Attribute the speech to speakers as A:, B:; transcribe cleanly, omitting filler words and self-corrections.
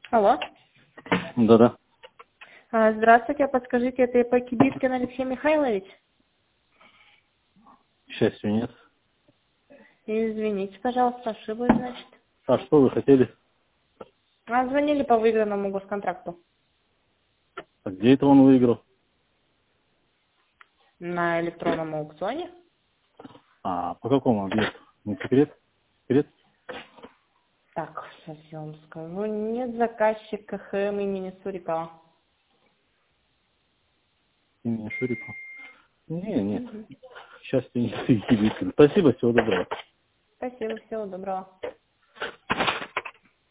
A: Алло.
B: Да-да.
A: Здравствуйте, подскажите, это по Кибиткин Алексей Михайлович?
B: К счастью, нет.
A: Извините, пожалуйста, ошиблась, значит.
B: А что вы хотели?
A: Звонили по выигранному госконтракту.
B: А где это он выиграл?
A: На электронном аукционе.
B: А по какому объекту? Не секрет? Секрет?
A: Так, сейчас я вам скажу. Нет заказчика ХМ имени Сурикова.
B: Имени Шурикова? Не, нет.
A: Мгм.
B: К счастью, нет. Спасибо, всего доброго.
A: Спасибо, всего доброго.